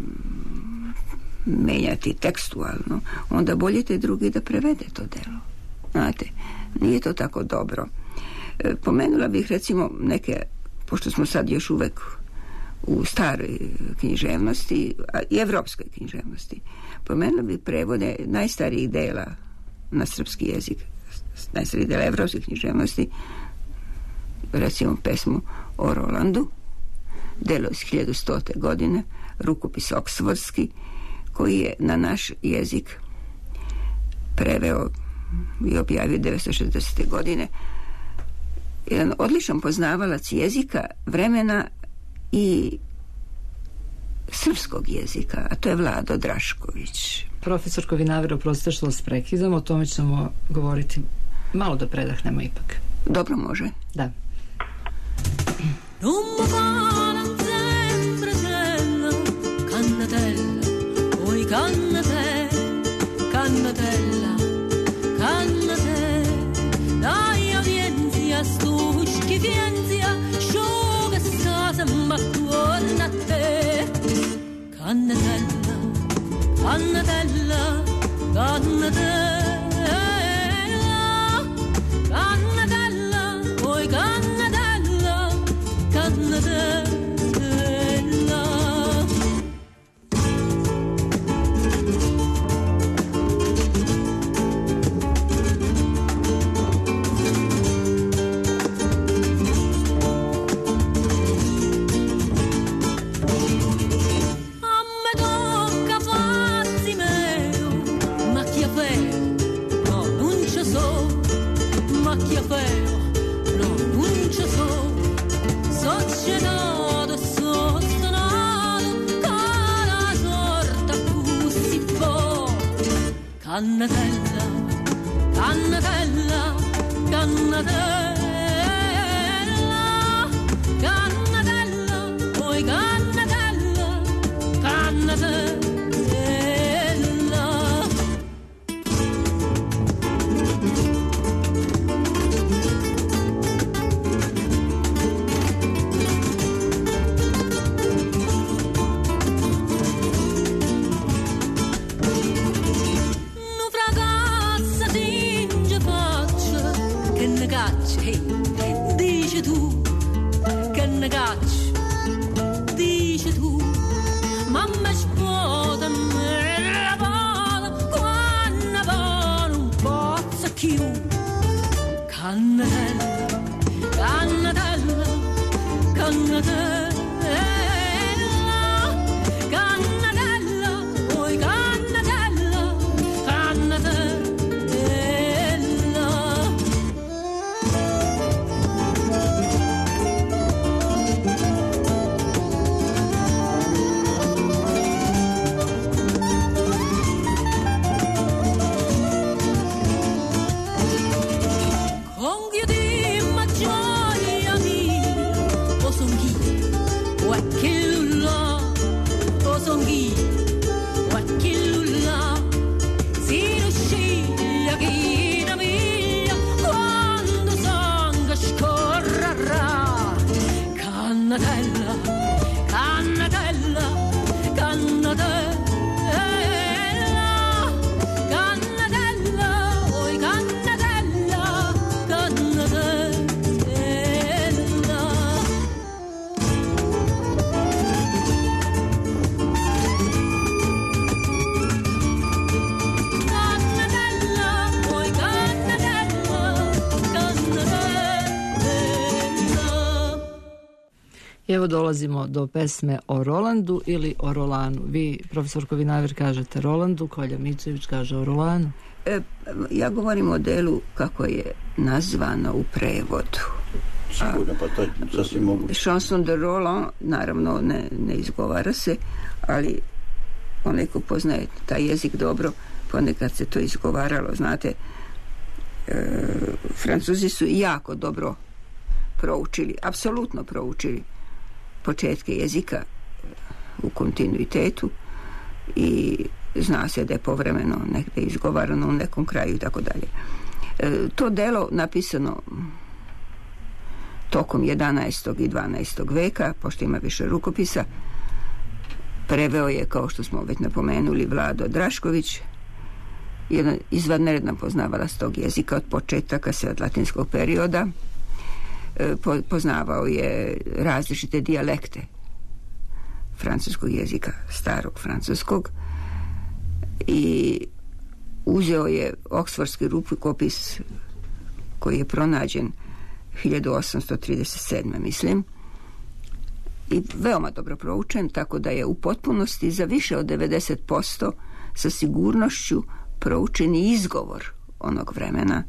menjati tekstualno, onda bolje te drugi da prevede to delo, znate, nije to tako dobro. e, pomenula bih recimo neke, pošto smo sad još uvek u staroj književnosti i evropskoj književnosti, pomenula bih prevode najstarijih dela na srpski jezik, najstarijih dela evropske književnosti, recimo pesmu o Rolandu, delo iz hiljadu stote godine, rukopis oksfordski, koji je na naš jezik preveo i objavio devetsto šezdesete godine jedan odličan poznavalac jezika, vremena i srpskog jezika, a to je Vlado Drašković. Profesor Vinaver, oprostite što vas prekidamo, o tome ćemo govoriti malo da predahnemo ipak. Dobro, može. Da. Cannatella, cannatella, cannatella, dai audienzia, stucchi fienzia, sciuga stasa, ma torna a te. Cannatella, cannatella, cannatella, cannatella, poi cannatella, cannatella. Cannatella, cannatella, cannatella, cannatella, poi cannatella, cannatella. Dice tu, che ne cacci, dice tu, mamma spoda la vola, quando vola un pozzo più. Cannatella, cannatella, cannatella, cannatella, poi cannatella, cannatella. foglio di ma gioia mia, o son chi, o è che là, o son chi, o è che là, si riusciglia chi da mia, quando sangue scorrerà, cannatella, cannatella, cannatella. I evo dolazimo do pesme o Rolandu ili o Rolanu. Vi, profesor Kovinaver, kažete Rolandu, Kolja Mičević kaže o Rolanu. E, ja govorim o delu kako je nazvano u prevodu. Sigurno, pa to je sasvim moguće. Chanson de Roland, naravno ne, ne izgovara se, ali onaj ko poznaje taj jezik dobro, ponekad se to izgovaralo. Znate, e, Francuzi su jako dobro proučili, apsolutno proučili početke jezika u kontinuitetu i zna se da je povremeno negdje izgovarano u nekom kraju i tako dalje. To delo napisano tokom jedanaestog i dvanaestog veka, pošto ima više rukopisa, preveo je, kao što smo već napomenuli, Vlado Drašković, jedna izvanredna poznavalac tog jezika od početaka sve od latinskog perioda. Poznavao je različite dijalekte francuskog jezika, starog francuskog, i uzeo je oksfordski rukopis koji je pronađen hiljadu osamsto trideset sedme mislim, i veoma dobro proučen, tako da je u potpunosti za više od devedeset posto sa sigurnošću proučeni izgovor onog vremena,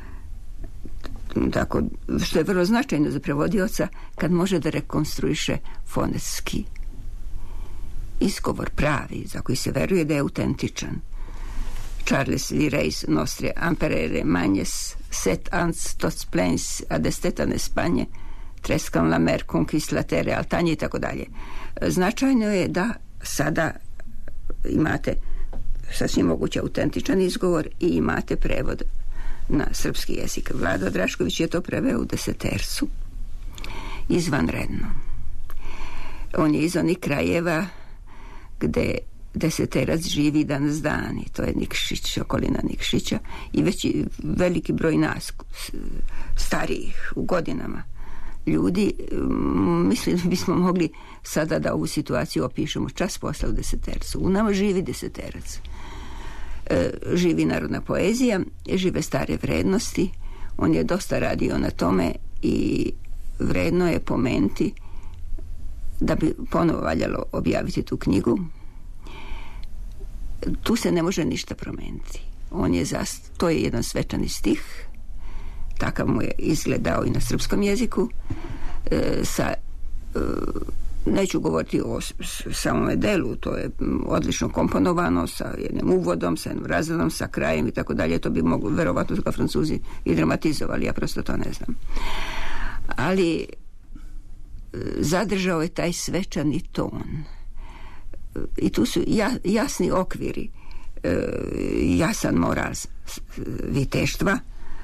tako, što je vrlo značajno za prevodioca kad može da rekonstruiše fonetski izgovor pravi, za koji se veruje da je autentičan. Charles Lireis nostre amperere magnes set ans tots plens ad estetane Spanje trescam la mer conquist la terre altanje i tako dalje. Značajno je da sada imate sasvim moguće autentičan izgovor i imate prevod na srpski jezik. Vlado Drašković je to preveo u desetercu izvanredno. On je iz onih krajeva gde deseterac živi danas dan, i to je Nikšić, okolina Nikšića, i već veliki broj nas starijih u godinama ljudi, mislim da bismo mogli sada da ovu situaciju opišemo čas posle u desetercu. U nama živi deseterac. E, živi narodna poezija, žive stare vrednosti. On je dosta radio na tome i vredno je pomenuti da bi ponovo valjalo objaviti tu knjigu. Tu se ne može ništa promeniti. On je zast... To je jedan svečani stih, takav mu je izgledao i na srpskom jeziku, e, sa e, neću govoriti o samome delu, to je odlično komponovano sa jednim uvodom, sa jednom razredom, sa krajem i tako dalje. To bi mogli, verovatno su ga Francuzi i dramatizovali, ja prosto to ne znam. Ali zadržao je taj svečani ton. I tu su ja, jasni okviri, jasan moral viteštva,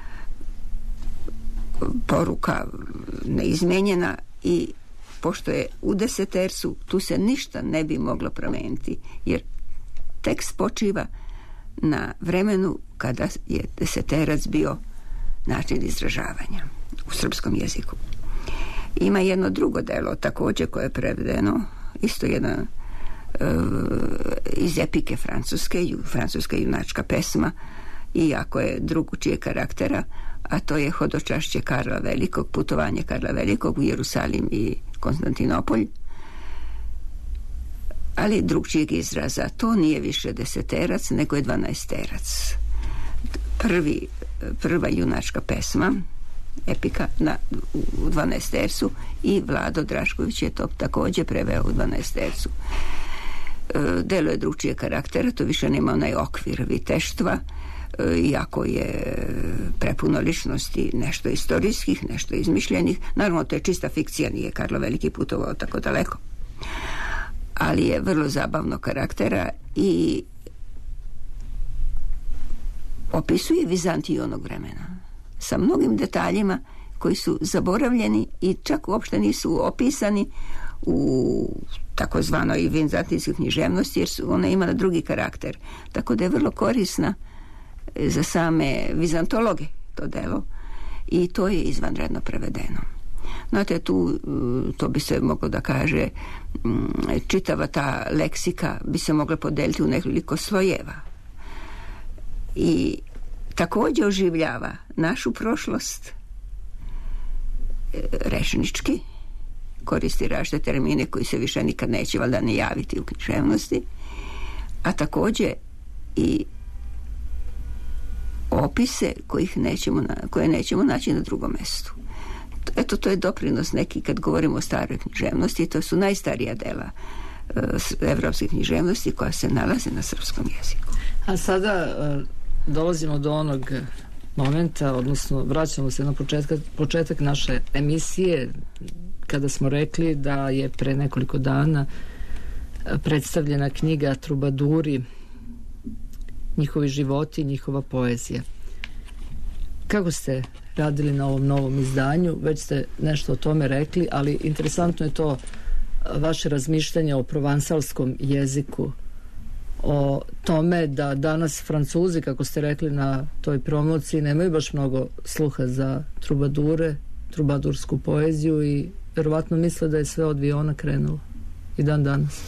poruka neizmenjena, i pošto je u desetercu, tu se ništa ne bi moglo promeniti, jer tekst počiva na vremenu kada je deseterac bio način izražavanja u srpskom jeziku. Ima jedno drugo delo također koje je prevedeno, isto jedna uh, iz epike francuske, ju, francuska junačka pesma, iako je drugačije karaktera, a to je Hodočašće Karla Velikog, putovanje Karla Velikog u Jerusalim i Konstantinopolj, ali drugčijeg izraza. To nije više deseterac, nego je dvanaesterac. Prvi, prva junačka pesma, epika na, u dvanaestercu, i Vlado Drašković je to također preveo u dvanaestercu. E, delo je drugčije karaktera, to više nema onaj okvir viteštva, iako je prepuno ličnosti, nešto istorijskih, nešto izmišljenih. Naravno, to je čista fikcija, nije Karlo Veliki putovao tako daleko. Ali je vrlo zabavno karaktera i opisuje Vizantiju onog vremena sa mnogim detaljima koji su zaboravljeni i čak uopšte nisu opisani u takozvanoj vizantijskoj književnosti, jer su ona imala drugi karakter. Tako da je vrlo korisna za same vizantologe to delo i to je izvanredno prevedeno. Znate, tu, to bi se moglo da kaže, čitava ta leksika bi se mogla podeliti u nekoliko slojeva. I također oživljava našu prošlost rečnički, koristi različite termine koji se više nikad neće valjda ne javiti u književnosti, a također i opise kojih nećemo, koje nećemo naći na drugom mjestu. Eto, to je doprinos neki kad govorimo o staroj književnosti, to su najstarija dela e, evropske književnosti koja se nalaze na srpskom jeziku. A sada e, dolazimo do onog momenta, odnosno vraćamo se na početka, početak naše emisije kada smo rekli da je pre nekoliko dana predstavljena knjiga Trubaduri, njihovi životi, njihova poezija. Kako ste radili na ovom novom izdanju? Već ste nešto o tome rekli, ali interesantno je to vaše razmišljanje o provansalskom jeziku, o tome da danas Francuzi, kako ste rekli na toj promociji, nemaju baš mnogo sluha za trubadure, trubadursku poeziju i vjerovatno misle da je sve od Viona krenulo i dan danas.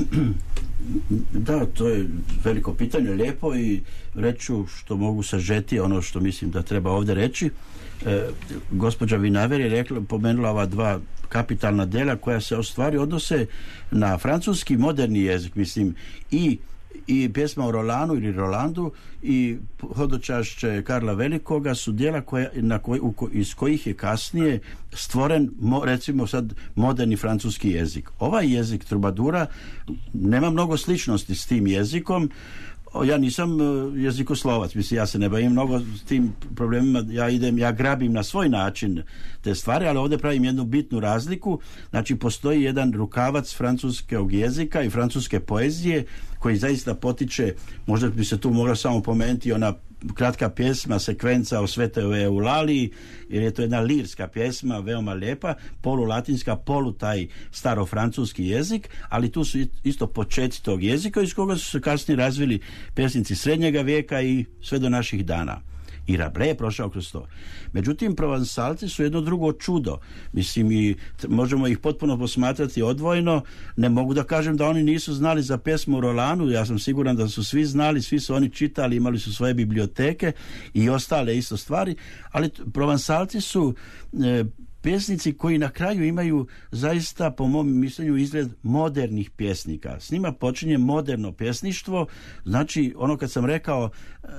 Da, to je veliko pitanje, lijepo, i reću što mogu sažeti ono što mislim da treba ovdje reći. E, gospođa Vinaver je rekla, pomenula ova dva kapitalna dela koja se u stvari odnose na francuski moderni jezik, mislim, i i pjesma o Rolanu ili Rolandu i hodočašće Karla Velikoga su djela koja, na koj, u, iz kojih je kasnije stvoren mo, recimo sad moderni francuski jezik. Ovaj jezik trubadura nema mnogo sličnosti s tim jezikom. Ja nisam jezikoslovac, mislim, ja se ne bavim mnogo s tim problemima, ja idem, ja grabim na svoj način te stvari, ali ovdje pravim jednu bitnu razliku. Znači, postoji jedan rukavac francuskog jezika i francuske poezije koji zaista potiče, možda bi se tu mogla samo pomenuti ona kratka pjesma, sekvenca o Svetoj Eulaliji, jer je to jedna lirska pjesma, veoma lijepa, polulatinska, polu taj starofrancuski jezik, ali tu su isto počeci tog jezika iz koga su se kasnije razvili pjesnici srednjega vijeka i sve do naših dana. I Rabelais je prošao kroz to. Međutim, provansalci su jedno drugo čudo. Mislim, i t- možemo ih potpuno posmatrati odvojno. Ne mogu da kažem da oni nisu znali za pjesmu Rolanu. Ja sam siguran da su svi znali, svi su oni čitali, imali su svoje biblioteke i ostale isto stvari. Ali t- provansalci su e, pjesnici koji na kraju imaju zaista, po mom mišljenju, izgled modernih pjesnika. S njima počinje moderno pjesništvo, znači ono kad sam rekao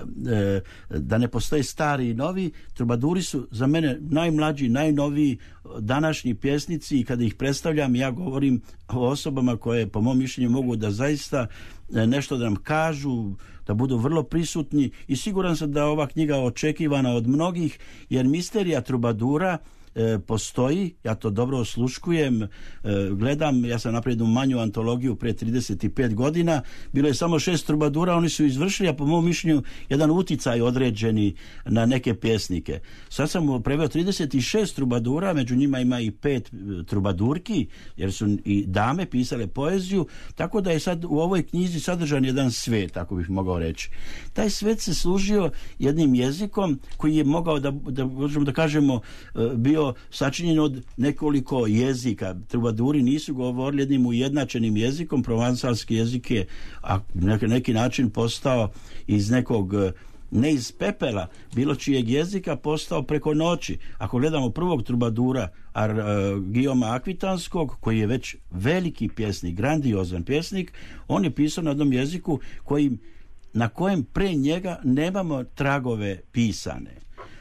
e, da ne postoje stari i novi, trubaduri su za mene najmlađi, najnoviji današnji pjesnici i kada ih predstavljam ja govorim o osobama koje po mom mišljenju mogu da zaista nešto da nam kažu, da budu vrlo prisutni i siguran sam da ova knjiga očekivana od mnogih, jer misterija trubadura E, postoji, ja to dobro osluškujem, e, gledam, ja sam napravio manju antologiju prije trideset pet godina, bilo je samo šest trubadura, oni su izvršili, a po mom mišljenju jedan uticaj određeni na neke pjesnike. Sad sam preveo trideset šest trubadura, među njima ima i pet trubadurki, jer su i dame pisale poeziju, tako da je sad u ovoj knjizi sadržan jedan svet, tako bih mogao reći. Taj svet se služio jednim jezikom koji je mogao da, da možemo da kažemo bio sačinjen od nekoliko jezika. Trubaduri nisu govorili jednim ujednačenim jezikom, provansalski jezik je a na neki način postao iz nekog, ne iz pepela, bilo čijeg jezika, postao preko noći. Ako gledamo prvog trubadura, Ar, uh, Guillauma Akvitanskog, koji je već veliki pjesnik, grandiozan pjesnik, on je pisao na jednom jeziku koji, na kojem pre njega nemamo tragove pisane.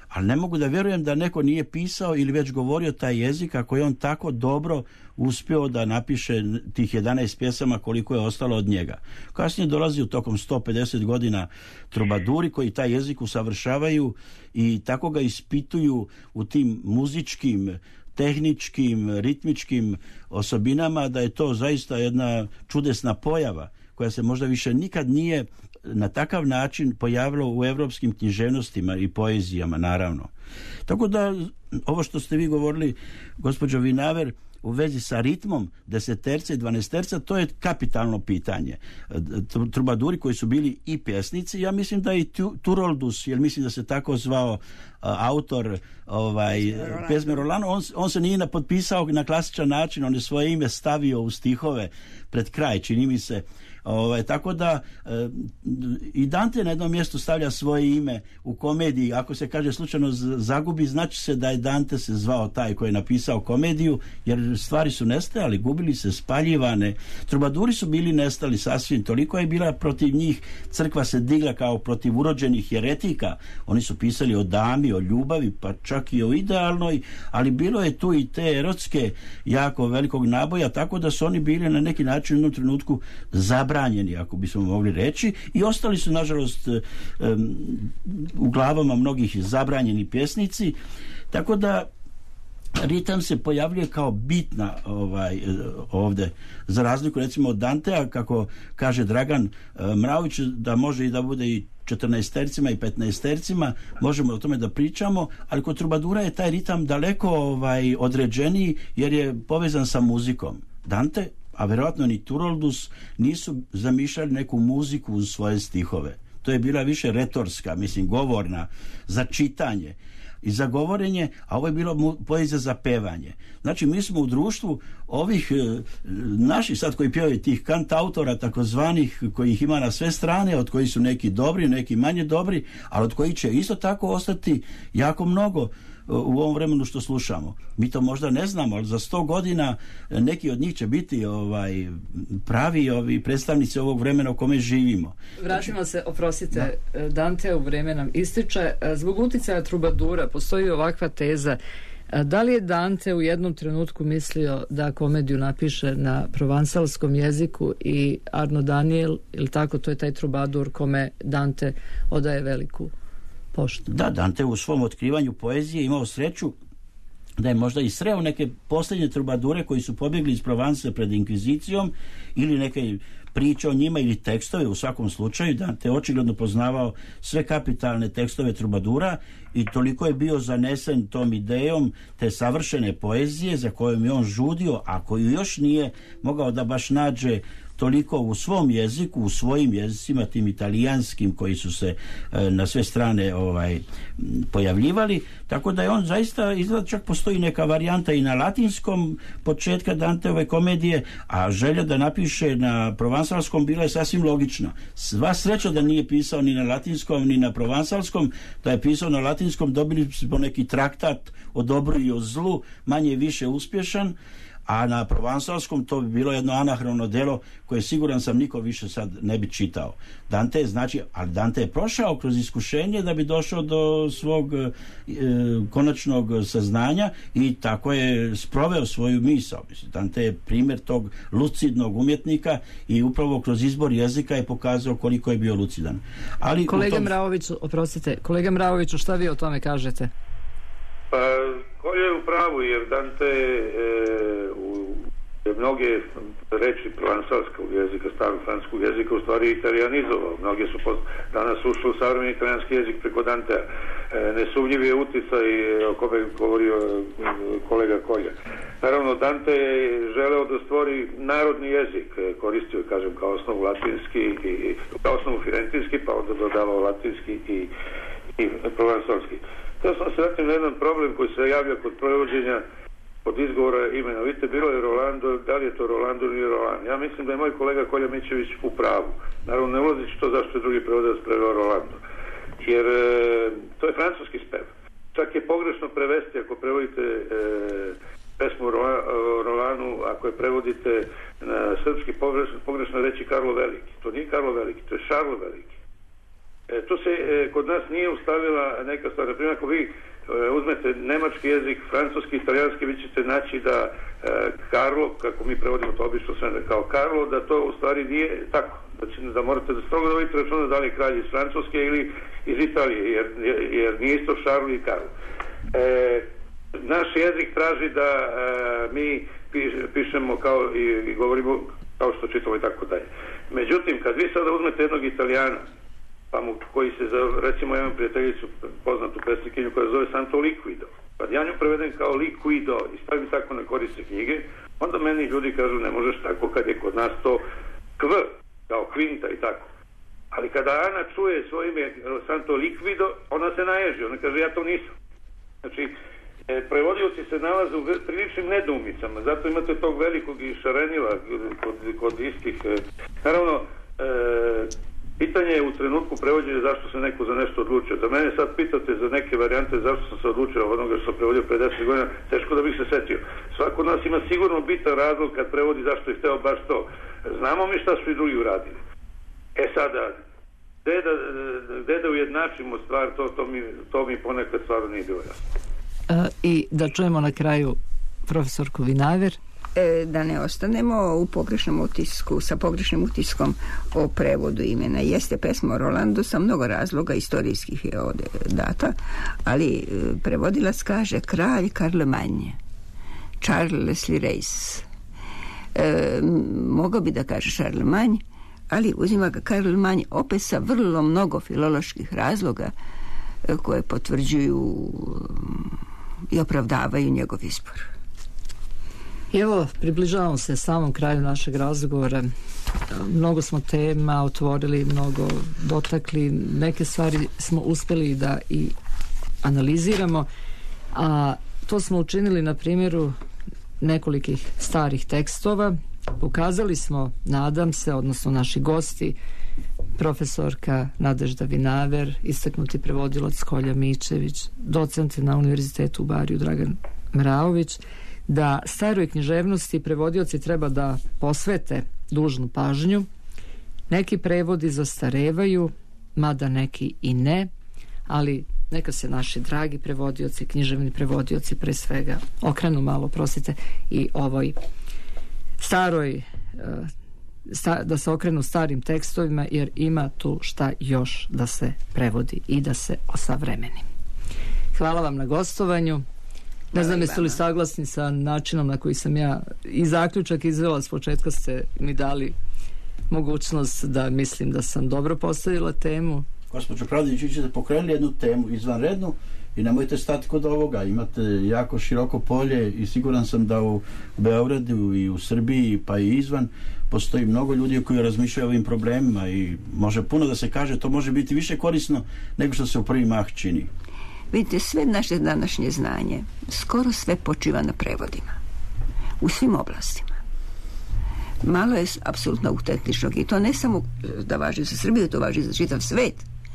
ali ne mogu da vjerujem da neko nije pisao ili već govorio taj jezik ako je on tako dobro uspio da napiše tih jedanaest pjesama koliko je ostalo od njega. Kasnije dolazi u tokom sto pedeset godina trubaduri koji taj jezik usavršavaju i tako ga ispituju u tim muzičkim, tehničkim, ritmičkim osobinama, da je to zaista jedna čudesna pojava koja se možda više nikad nije na takav način pojavilo u evropskim književnostima i poezijama, naravno. Tako da, ovo što ste vi govorili, gospođo Vinaver, u vezi sa ritmom deseterca i dvanaesterca, to je kapitalno pitanje. Trubaduri koji su bili i pjesnici, ja mislim da i Turoldus, jer mislim da se tako zvao uh, autor ovaj, Pesme Rolano, on, on se nije potpisao na klasičan način, on je svoje ime stavio u stihove pred kraj, čini mi se. Ovaj, tako da e, i Dante na jednom mjestu stavlja svoje ime u komediji. Ako se kaže slučajno zagubi, znači se da je Dante se zvao taj koji je napisao komediju, jer stvari su nestajali, gubili se, spaljivane. Trubaduri su bili nestali sasvim, toliko je bila protiv njih, crkva se digla kao protiv urođenih jeretika. Oni su pisali o dami, o ljubavi, pa čak i o idealnoj, ali bilo je tu i te erotske jako velikog naboja, tako da su oni bili na neki način u jednom trenutku zabranjeni, ako bismo mogli reći, i ostali su nažalost um, u glavama mnogih zabranjeni pjesnici, tako da ritam se pojavljuje kao bitna ovaj, ovdje, za razliku recimo od Dantea, kako kaže Dragan Mraović, da može i da bude i četrnaestercima i petnaestercima, možemo o tome da pričamo, ali kod trubadura je taj ritam daleko ovaj, određeniji, jer je povezan sa muzikom. Dante, a vjerojatno ni Turoldus, nisu zamišljali neku muziku uz svoje stihove. To je bila više retorska, mislim, govorna, za čitanje i za govorenje, a ovo je bilo mu, poezija za pevanje. Znači, mi smo u društvu ovih e, naših sad koji pjevaju tih kantautora takozvanih, kojih ima na sve strane, od kojih su neki dobri, neki manje dobri, ali od kojih će isto tako ostati jako mnogo u ovom vremenu što slušamo. Mi to možda ne znamo, ali za sto godina neki od njih će biti ovaj, pravi ovi predstavnici ovog vremena u kome živimo. Vratimo se, oprostite, da. Dante u vreme nam ističe. Zbog uticaja trubadura postoji ovakva teza. Da li je Dante u jednom trenutku mislio da komediju napiše na provansalskom jeziku i Arno Daniel, ili tako, to je taj trubadur kome Dante odaje veliku poštu? Da, Dante u svom otkrivanju poezije imao sreću da je možda i sreo neke posljednje trubadure koji su pobjegli iz Provansa pred inkvizicijom, ili neke priče o njima ili tekstove. U svakom slučaju Dante očigledno poznavao sve kapitalne tekstove trubadura i toliko je bio zanesen tom idejom te savršene poezije za kojom je on žudio, a koju još nije mogao da baš nađe toliko u svom jeziku, u svojim jezicima, tim italijanskim koji su se e, na sve strane ovaj, pojavljivali, tako da je on zaista, izgleda čak postoji neka varijanta i na latinskom početka Danteove komedije, a želja da napiše na provansalskom bila je sasvim logična. Sva sreća da nije pisao ni na latinskom ni na provansalskom, da je pisao na latinskom, dobili smo neki traktat o dobru i o zlu, manje i više uspješan, a na provansalskom to bi bilo jedno anahrono delo koje siguran sam niko više sad ne bi čitao. Dante je, znači, ali Dante je prošao kroz iskušenje da bi došao do svog e, konačnog saznanja i tako je sproveo svoju misao. Mislim, Dante je primjer tog lucidnog umjetnika i upravo kroz izbor jezika je pokazao koliko je bio lucidan. Ali kolega tom... Mraoviću, oprostite, kolega Mraoviću, šta vi o tome kažete? Pa, ko je u pravu, jer Dante e, u mnoge reči provansalskog jezika, starog francuskog jezika, u stvari italijanizovao. Mnoge su post, danas ušli u savremeni italijanski jezik preko Dantea. E, nesumnjiv je uticaj o kome je govorio kolega Kolja. Naravno, Dante je želeo da stvori narodni jezik, koristio je, kažem, kao osnovu latinski i kao osnovu firentinski, pa onda dodavao latinski i, i provansalski. To sam se vratim na jedan problem koji se javlja kod prevođenja od izgovora imena. Vidite, bilo je Rolando, da li je to Rolando ili Roland. Ja mislim da je moj kolega Kolja Mićević u pravu. Naravno, ne ulazići to zašto je drugi prevodilac preveo Rolando. Jer e, to je francuski spev. Čak je pogrešno prevesti ako prevodite e, pesmu Rola, Rolanu, ako je prevodite na srpski, pogrešno, pogrešno reći Karlo Veliki. To nije Karlo Veliki, to je Šarlo Veliki. E, tu se e, kod nas nije ustavila neka stvar. Naprimjer, ako vi e, uzmete nemački jezik, francuski, italijanski, vi ćete naći da e, Karlo, kako mi prevodimo to obično sve kao Karlo, da to u stvari nije tako. Znači, da morate da strogo dobiti računa da li je kralj iz Francuske ili iz Italije, jer, jer nije isto Charles i Karlo. E, naš jezik traži da e, mi piš, pišemo kao i, i govorimo kao što čitamo i tako dalje. Međutim, kad vi sada uzmete jednog Italijana, pa mu, koji se, za, recimo, imam prijateljicu, poznatu pesnikinju koja se zove Santo Liquido, kad ja nju prevedem kao Liquido i stavim tako na korisne knjige, onda meni ljudi kažu ne možeš tako kad je kod nas to kv, kao kvinta i tako. Ali kada Ana čuje svoje ime Santo Liquido, ona se naježi, ona kaže ja to nisam. Znači, e, prevodioci se nalaze u priličnim nedoumicama, zato imate tog velikog i šarenila kod, kod istih. E, naravno, e, pitanje je u trenutku prevođenja zašto se neko za nešto odlučio. Da mene sad pitate za neke varijante zašto sam se odlučio od onoga što sam prevodio pre deset godina, teško da bih se setio. Svako od nas ima sigurno bitan razlog kad prevodi zašto je hteo baš to. Znamo mi šta su i drugi uradili. E sada, gde da, gde da ujednačimo stvar, to, to, mi, to mi ponekad stvarno nije bilo jasno. E, I da čujemo na kraju profesorku Vinaver. E, da ne ostanemo u pogrešnom utisku, sa pogrešnim utiskom o prevodu imena. Jeste pesma o Rolandu sa mnogo razloga istorijskih je ovdje data, ali e, prevodilac kaže kralj Karlemagne, Charles Le Reis. E, mogao bi da kaže Charlemagne, ali uzima ga Karlemagne opet sa vrlo mnogo filoloških razloga e, koje potvrđuju i opravdavaju njegov izbor. I evo, približavamo se samom kraju našeg razgovora. Mnogo smo tema otvorili, mnogo dotakli, neke stvari smo uspjeli da i analiziramo, a to smo učinili na primjeru nekolikih starih tekstova. Pokazali smo, nadam se, odnosno naši gosti, profesorka Nadežda Vinaver, istaknuti prevodilac Kolja Mičević, docent na Univerzitetu u Bariju Dragan Mraović, da staroj književnosti prevodioci treba da posvete dužnu pažnju. Neki prevodi zastarevaju, mada neki i ne, ali neka se naši dragi prevodioci, književni prevodioci pre svega okrenu malo, prosite, i ovoj staroj, sta, da se okrenu starim tekstovima, jer ima tu šta još da se prevodi i da se osavremeni. Hvala vam na gostovanju. Ne znam jeste li saglasni sa načinom na koji sam ja i zaključak izvela. S početka ste mi dali mogućnost da mislim da sam dobro postavila temu. Gospođo Pravdić, vi ćete pokrenuli jednu temu izvanrednu i nemojte stati kod ovoga. Imate jako široko polje i siguran sam da u Beogradu i u Srbiji pa i izvan postoji mnogo ljudi koji razmišljaju o ovim problemima i može puno da se kaže, to može biti više korisno nego što se u prvi mah čini. Vidite, sve naše današnje znanje, skoro sve počiva na prevodima. U svim oblastima. Malo je apsolutno autentičnog i to ne samo da važi za Srbiju, to važi za čitav svet.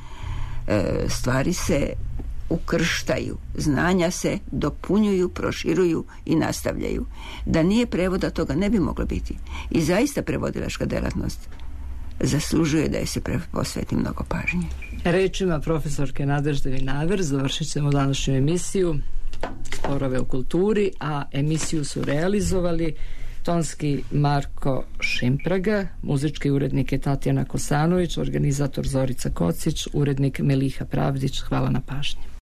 E, stvari se ukrštaju, znanja se dopunjuju, proširuju i nastavljaju. Da nije prevoda, toga ne bi moglo biti. I zaista prevodilačka delatnost zaslužuje da je se posveti mnogo pažnje. Rečima profesorke Nadežde Vinaver završit ćemo današnju emisiju Sporove o kulturi, a emisiju su realizovali tonski Marko Šimpraga, muzički urednik je Tatjana Kosanović, organizator Zorica Kocić, urednik Meliha Pravdić. Hvala na pažnji.